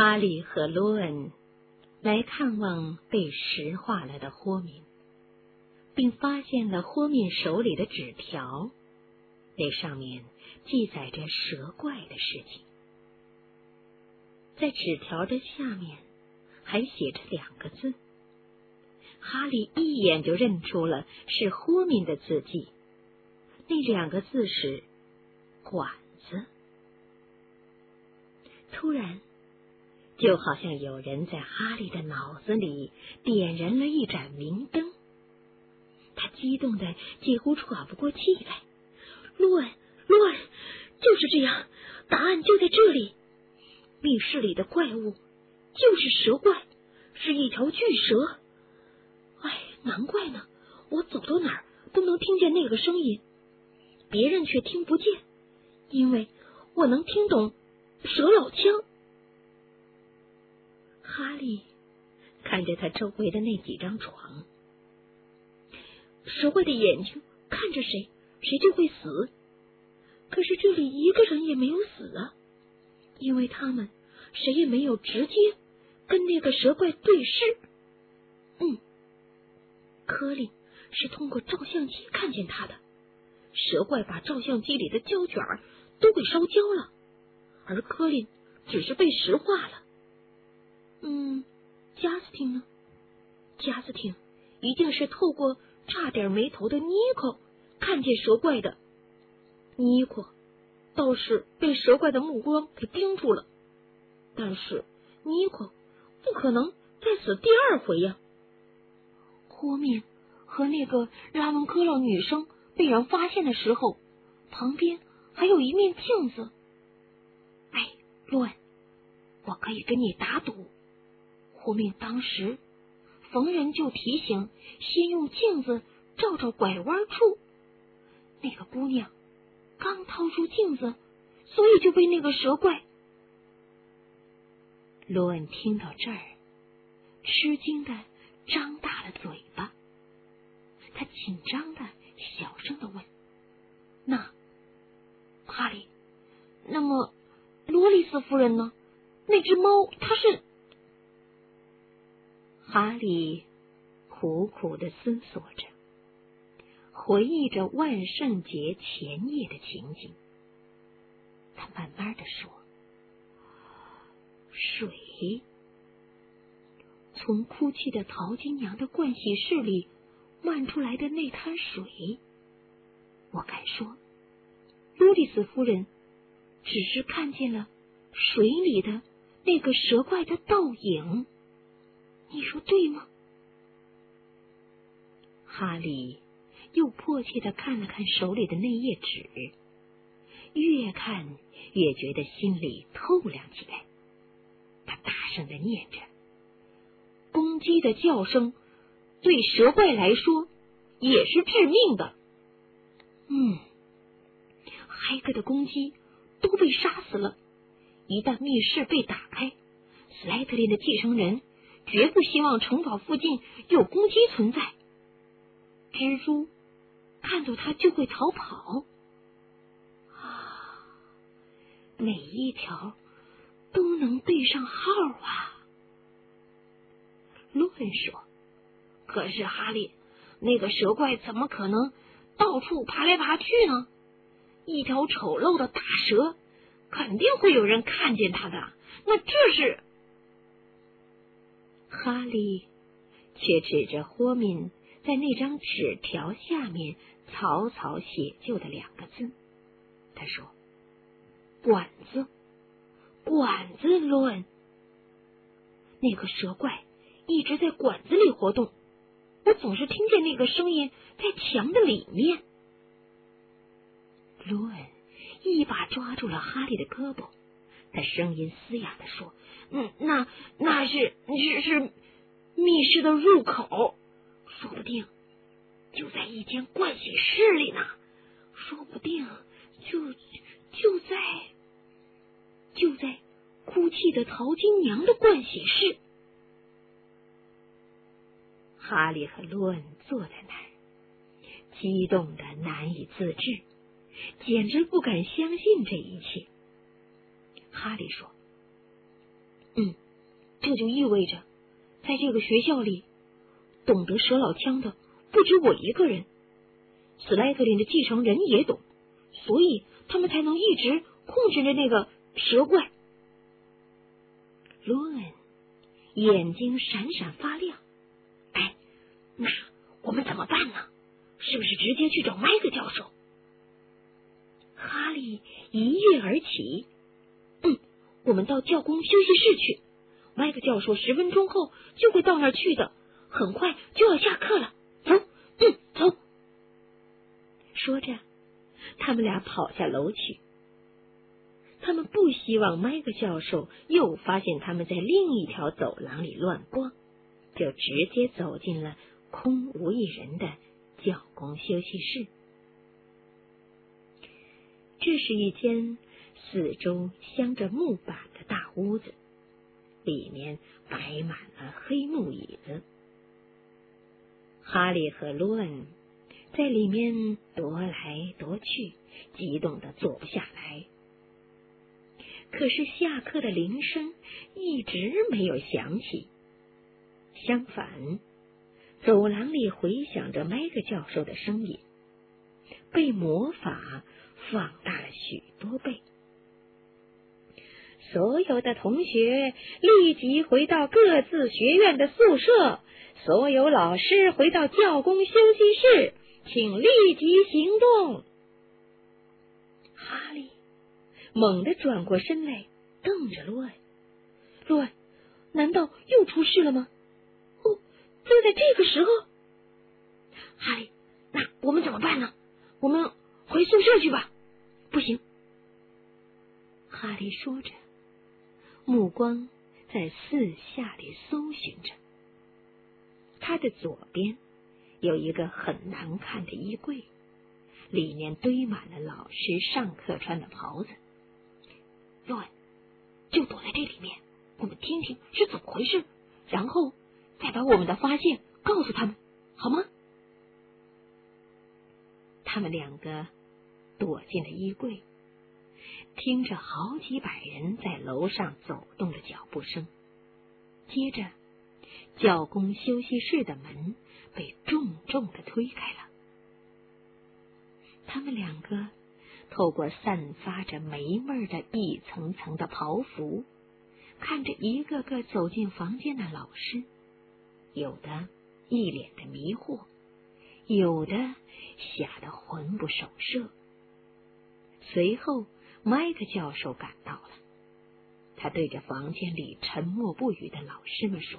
哈利和罗恩来看望被石化了的霍敏，并发现了霍敏手里的纸条，那上面记载着蛇怪的事情。在纸条的下面还写着2个字，哈利一眼就认出了是霍敏的字迹，那2个字是管子。突然，就好像有人在哈利的脑子里点燃了一盏明灯，他激动得几乎喘不过气来。罗恩，就是这样，答案就在这里。密室里的怪物就是蛇怪，是一条巨蛇。难怪呢，我走到哪儿都能听见那个声音，别人却听不见，因为我能听懂蛇老腔。哈利看着他周围的那几张床，蛇怪的眼睛看着谁，谁就会死。可是这里一个人也没有死啊，因为他们谁也没有直接跟那个蛇怪对视。柯林是通过照相机看见他的，蛇怪把照相机里的胶卷都给烧焦了，而柯林只是被石化了。加斯汀呢？加斯汀一定是透过差点没头的尼克看见蛇怪的，尼克倒是被蛇怪的目光给盯住了，但是尼克不可能再死第2回呀。霍敏和那个拉文科勒女生被人发现的时候，旁边还有一面镜子。罗恩，我可以跟你打赌，霍敏当时逢人就提醒先用镜子照照拐弯处，那个姑娘刚掏出镜子，所以就被那个蛇怪。罗恩听到这儿，吃惊的张大了嘴巴，他紧张的小声的问：哈利，那么罗丽斯夫人呢？那只猫它是……哈利苦苦的思索着，回忆着万圣节前夜的情景。他慢慢的说：水。从哭泣的淘金娘的盥洗室里漫出来的那滩水，我敢说，路易斯夫人只是看见了水里的那个蛇怪的倒影，你说对吗？哈利又迫切地看了看手里的那页纸，越看越觉得心里透亮起来。他大声地念着：公鸡的叫声对蛇怪来说也是致命的。海格的公鸡都被杀死了，一旦密室被打开，斯莱特林的继承人绝不希望城堡附近有公鸡存在。蜘蛛看到它就会逃跑。每一条都能对上号啊。路恩说：可是哈利，那个蛇怪怎么可能到处爬来爬去呢？一条丑陋的大蛇，肯定会有人看见它的。那这是……哈利却指着霍敏在那张纸条下面草草写就的2个字，他说：管子，管子，罗恩。那个蛇怪一直在管子里活动，我总是听见那个声音在墙的里面。罗恩一把抓住了哈利的胳膊，他声音嘶哑地说：那是密室的入口，说不定就在一间盥洗室里呢，说不定就在哭泣的淘金娘的盥洗室。哈利和罗恩坐在那儿，激动的难以自制，简直不敢相信这一切。哈利说： 这就意味着，在这个学校里，懂得蛇老枪的不止我一个人，斯莱特林的继承人也懂，所以他们才能一直控制着那个蛇怪。罗恩眼睛闪闪发亮。那我们怎么办呢？是不是直接去找麦克教授？哈利一跃而起。我们到教工休息室去，麦克教授10分钟后就会到那儿去的，很快就要下课了。走。说着，他们俩跑下楼去。他们不希望麦克教授又发现他们在另一条走廊里乱逛，就直接走进了空无一人的教工休息室。这是一间四周镶着木板的大屋子，里面摆满了黑木椅子。哈利和罗恩在里面踱来踱去，激动得坐不下来。可是下课的铃声一直没有响起，相反，走廊里回响着麦克教授的声音，被魔法放大了许多倍。所有的同学立即回到各自学院的宿舍，所有老师回到教工休息室，请立即行动。哈利猛地转过身来，瞪着罗恩。罗恩，难道又出事了吗？就在这个时候。哈利，那我们怎么办呢？我们回宿舍去吧。不行。哈利说着，目光在四下里搜寻着。他的左边有一个很难看的衣柜，里面堆满了老师上课穿的袍子。罗恩，就躲在这里面，我们听听是怎么回事，然后再把我们的发现告诉他们，好吗？他们两个躲进了衣柜，听着好几百人在楼上走动的脚步声。接着，教工休息室的门被重重地推开了。他们两个透过散发着霉味的一层层的袍服，看着一个个走进房间的老师，有的一脸的迷惑，有的吓得魂不守舍。随后，麦克教授赶到了，他对着房间里沉默不语的老师们说：“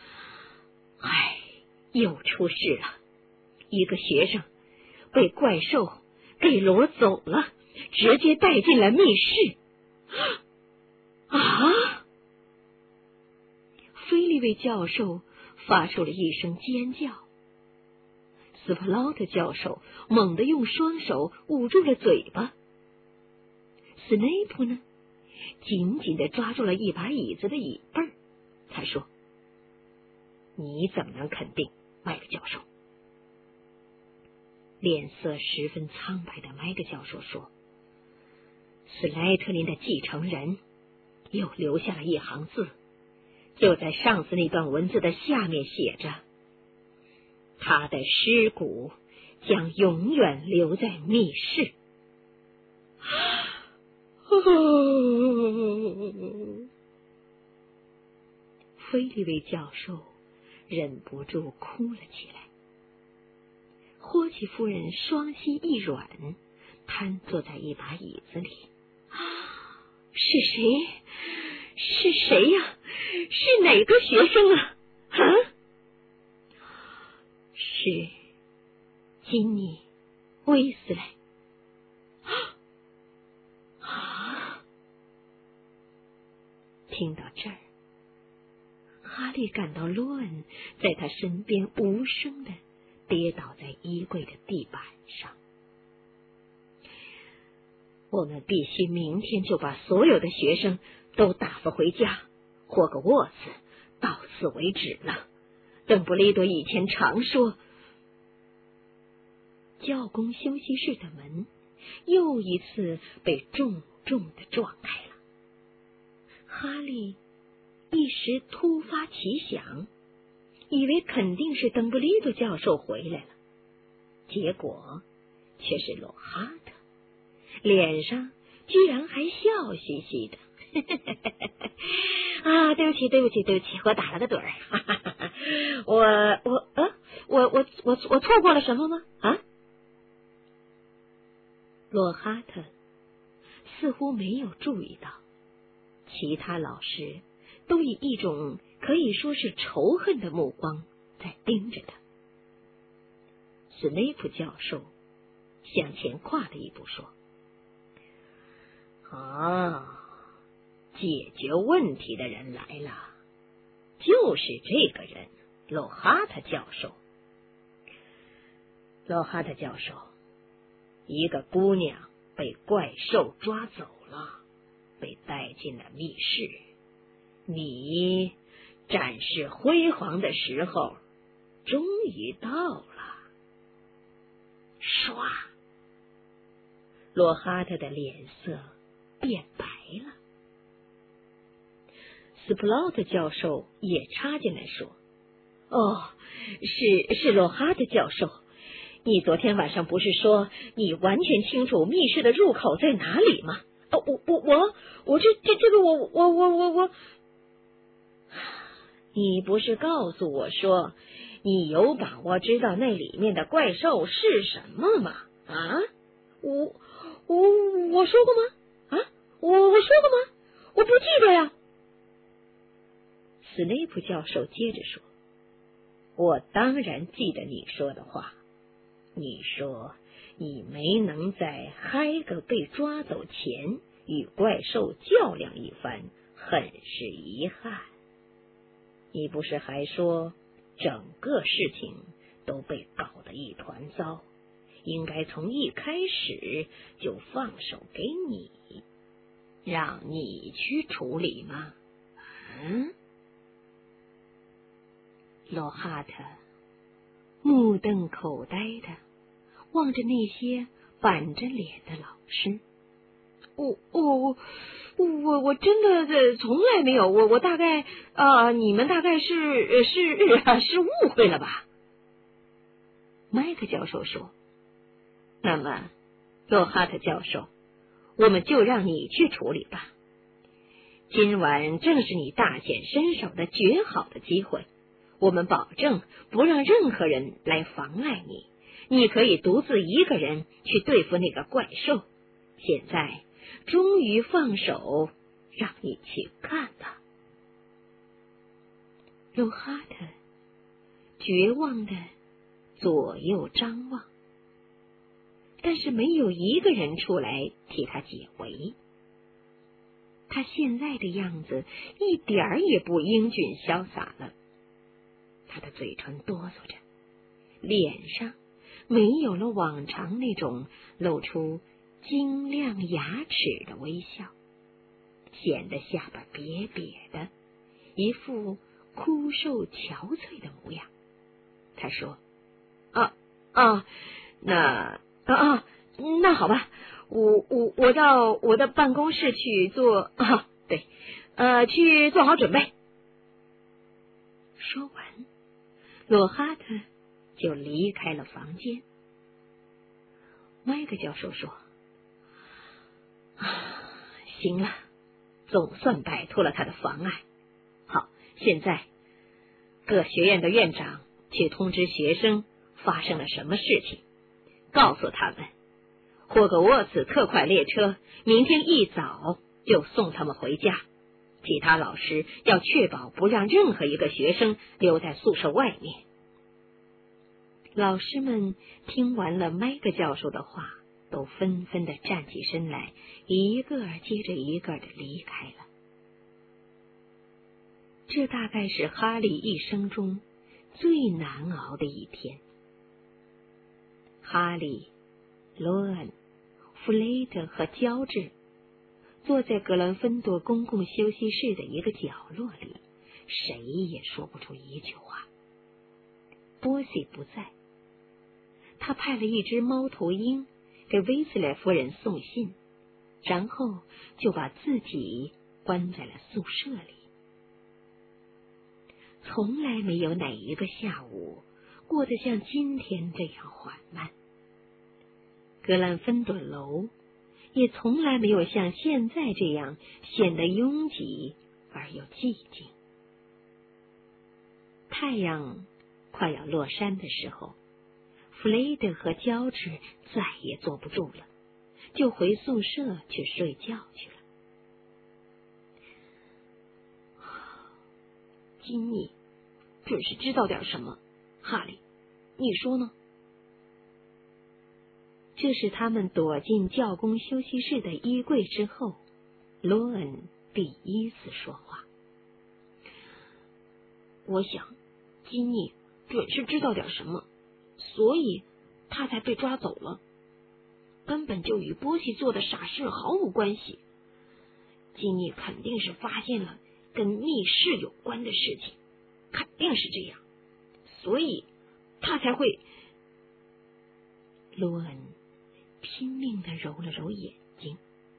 又出事了，一个学生被怪兽给掳走了，直接带进了密室。”啊！菲利卫教授发出了一声尖叫。斯普劳特教授猛地用双手捂住了嘴巴。斯内普呢，紧紧地抓住了一把椅子的椅背儿。他说：“你怎么能肯定，麦克教授？”脸色十分苍白的麦克教授说：“斯莱特林的继承人又留下了一行字，就在上次那段文字的下面写着：他的尸骨将永远留在密室。”菲利卫教授忍不住哭了起来。霍奇夫人双膝一软，瘫坐在一把椅子里。是谁？是谁呀？是哪个学生啊？是金妮·威斯莱。听到这儿，哈利感到罗恩在他身边无声地跌倒在衣柜的地板上。我们必须明天就把所有的学生都打发回家，霍格沃茨到此为止了。邓布利多以前常说。教工休息室的门又一次被重重地撞开了。哈利时突发奇想，以为肯定是邓布利多教授回来了，结果却是罗哈特，脸上居然还笑嘻嘻的。啊，对不起，我打了个盹儿。我错过了什么吗？啊？罗哈特似乎没有注意到，其他老师都以一种可以说是仇恨的目光在盯着他。斯内普教授向前跨了一步说：“解决问题的人来了，就是这个人，罗哈特教授。罗哈特教授，一个姑娘被怪兽抓走了，被带进了密室。你展示辉煌的时候终于到了。”唰，罗哈特的脸色变白了。斯普劳特教授也插进来说：“哦，是罗哈特教授，你昨天晚上不是说你完全清楚密室的入口在哪里吗？我，你不是告诉我说你有把握知道那里面的怪兽是什么吗？啊？我说过吗？啊？我说过吗？我不记得呀。”斯内普教授接着说：“我当然记得你说的话。你说你没能在海格被抓走前与怪兽较量一番，很是遗憾。你不是还说整个事情都被搞得一团糟，应该从一开始就放手给你，让你去处理吗？嗯？”罗哈特目瞪口呆的望着那些板着脸的老师。我真的从来没有，我大概你们大概是误会了吧？麦克教授说：“那么，罗哈特教授，我们就让你去处理吧。今晚正是你大显身手的绝好的机会。我们保证不让任何人来妨碍你，你可以独自一个人去对付那个怪兽。现在终于放手让你去看吧。”罗哈特绝望的左右张望，但是没有一个人出来替他解围。他现在的样子一点儿也不英俊潇洒了，他的嘴唇哆嗦着，脸上没有了往常那种露出晶亮牙齿的微笑，显得下巴瘪瘪的，一副枯瘦憔悴的模样。他说：“那好吧，我到我的办公室去做去做好准备。”说完，罗哈特就离开了房间。麦克教授说：“行了，总算摆脱了他的妨碍。好，现在各学院的院长去通知学生发生了什么事情，告诉他们霍格沃茨特快列车明天一早就送他们回家。其他老师要确保不让任何一个学生留在宿舍外面。”老师们听完了麦克教授的话，都纷纷的站起身来，一个接着一个的离开了。这大概是哈利一生中最难熬的一天。哈利、罗恩、弗雷德和乔治坐在格兰芬多公共休息室的一个角落里，谁也说不出一句话。波西不在，他派了一只猫头鹰给威斯莱夫人送信，然后就把自己关在了宿舍里。 从来没有哪一个下午过得像今天这样缓慢。格兰芬多楼也从来没有像现在这样显得拥挤而又寂静。太阳快要落山的时候，弗雷德和乔治再也坐不住了，就回宿舍去睡觉去了。金妮准是知道点什么，哈利，你说呢？这是他们躲进教工休息室的衣柜之后，罗恩第一次说话。我想，金妮准是知道点什么，所以他才被抓走了，根本就与波西做的傻事毫无关系。金妮肯定是发现了跟密室有关的事情，肯定是这样，所以他才会。罗恩拼命地揉了揉眼睛。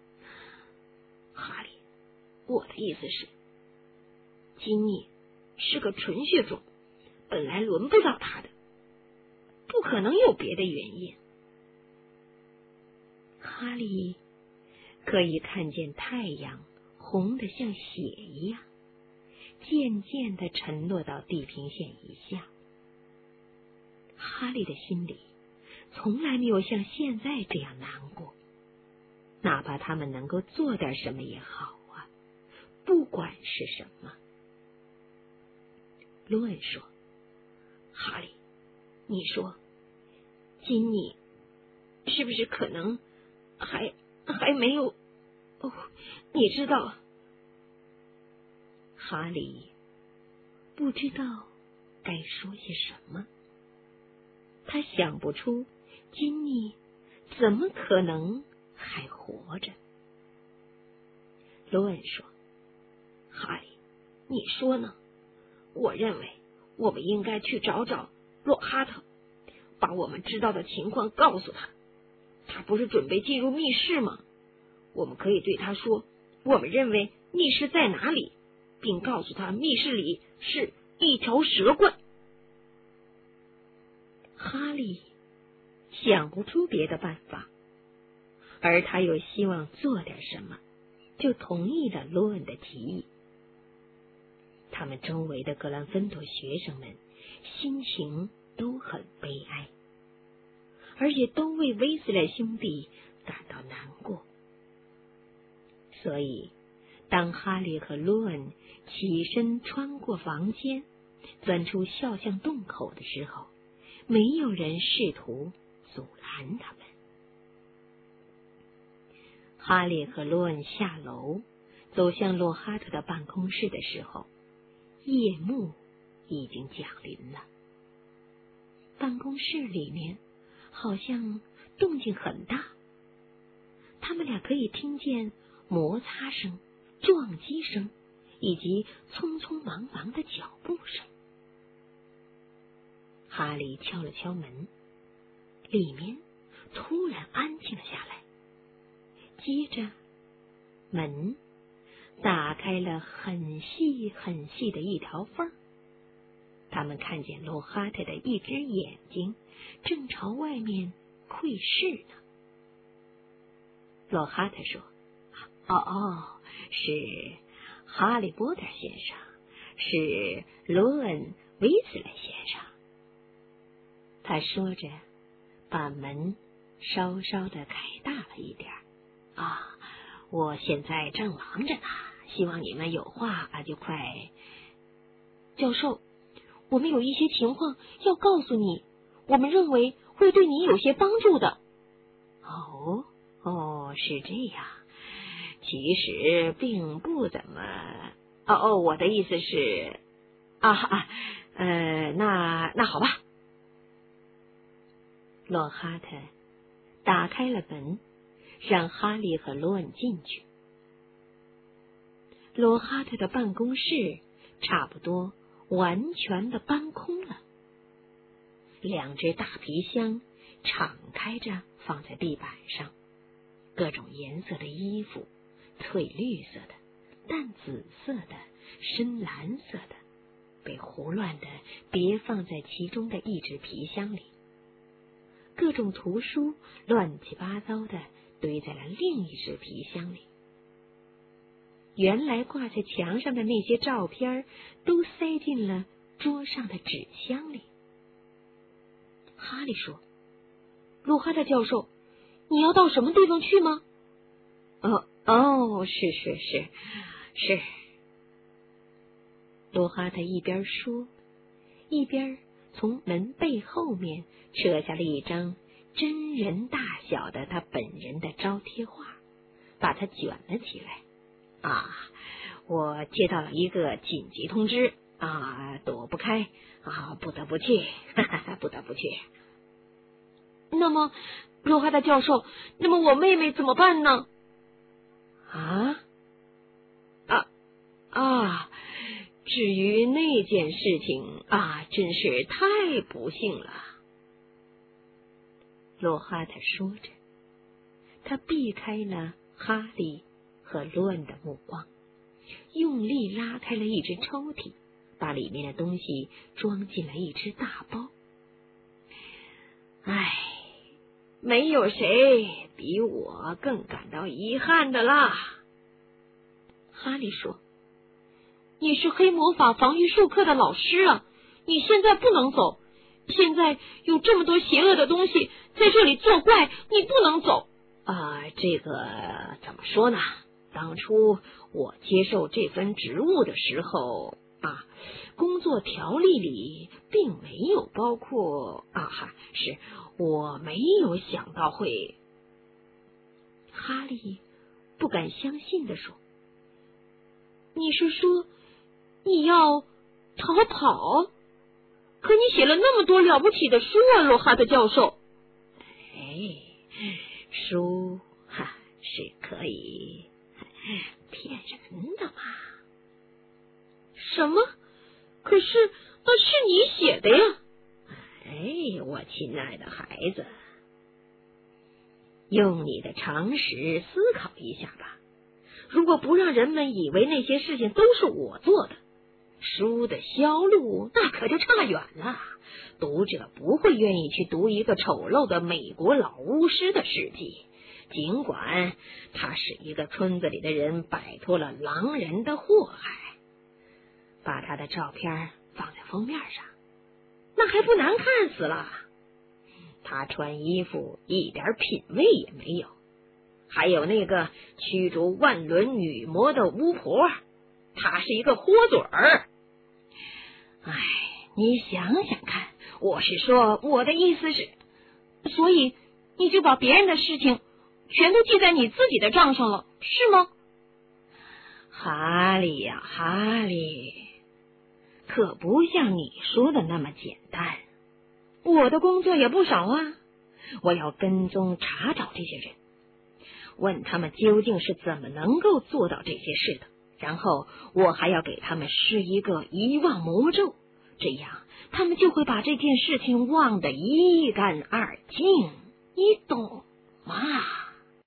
哈利，我的意思是，金妮是个纯血种，本来轮不到他的，不可能有别的原因。哈利可以看见太阳红得像血一样，渐渐地沉落到地平线以下。哈利的心里从来没有像现在这样难过，哪怕他们能够做点什么也好啊，不管是什么。罗恩说：“哈利，你说，金妮是不是可能还没有？哦，你知道。”哈利不知道该说些什么，他想不出金妮怎么可能还活着。罗恩说：“哈利，你说呢？我认为我们应该去找找洛哈特，把我们知道的情况告诉他。他不是准备进入密室吗？我们可以对他说，我们认为密室在哪里，并告诉他密室里是一条蛇怪。”哈利想不出别的办法，而他又希望做点什么，就同意了罗恩的提议。他们周围的格兰芬多学生们心情都很悲哀，而且都为威斯莱兄弟感到难过。所以当哈利和罗恩起身穿过房间，钻出肖像洞口的时候，没有人试图阻拦他们。哈利和罗恩下楼走向洛哈特的办公室的时候，夜幕已经降临了。办公室里面好像动静很大，他们俩可以听见摩擦声、撞击声以及匆匆忙忙的脚步声。哈利敲了敲门，里面突然安静了下来，接着门打开了很细很细的一条缝，他们看见洛哈特的一只眼睛正朝外面窥视呢。洛哈特说：“是哈利波特先生，是罗恩威斯莱先生。”他说着，把门稍稍的开大了一点。我现在正忙着呢，希望你们有话就快。教授，我们有一些情况要告诉你，我们认为会对你有些帮助的。是这样，其实并不怎么。我的意思是，那好吧。洛哈特打开了门，让哈利和罗恩进去。罗哈特的办公室差不多完全的搬空了，两只大皮箱敞开着放在地板上，各种颜色的衣服，翠绿色的、淡紫色的、深蓝色的， 被胡乱的叠放在其中的一纸皮箱里，各种图书乱七八糟的堆在了另一纸皮箱里。原来挂在墙上的那些照片都塞进了桌上的纸箱里。 哈利说：“鲁哈特教授，你要到什么地方去吗？” 是。鲁哈特一边说，一边从门背后面扯下了一张真人大小的他本人的招贴画，把它卷了起来。我接到了一个紧急通知躲不开不得不去。 那么，鲁哈特教授，那么我妹妹怎么办呢？ 至于那件事情真是太不幸了。罗哈特说着，他避开了哈利和伦的目光，用力拉开了一只抽屉，把里面的东西装进了一只大包。没有谁比我更感到遗憾的啦。 哈利说：“你是黑魔法防御术课的老师啊，你现在不能走。现在有这么多邪恶的东西在这里作怪，你不能走。” 这个怎么说呢？当初我接受这份职务的时候工作条例里并没有包括我没有想到会。哈利不敢相信地说：“ 你是说你要逃跑？可你写了那么多了不起的书啊，罗哈特教授。” 书是可以骗人的嘛。 什么？可是那是你写的呀。 我亲爱的孩子，用你的常识思考一下吧。如果不让人们以为那些事情都是我做的，书的销路那可就差远了。读者不会愿意去读一个丑陋的美国老巫师的事迹，尽管他使一个村子里的人摆脱了狼人的祸害。把他的照片放在封面上，那还不难看死了。他穿衣服一点品味也没有，还有那个驱逐万轮女魔的巫婆，她是一个豁嘴儿。你想想看，我是说，我的意思是， 所以你就把别人的事情全都记在你自己的账上了，是吗？ 哈利呀，哈利，可不像你说的那么简单。我的工作也不少啊，我要跟踪查找这些人，问他们究竟是怎么能够做到这些事的，然后我还要给他们施一个遗忘魔咒，这样他们就会把这件事情忘得一干二净，你懂吗？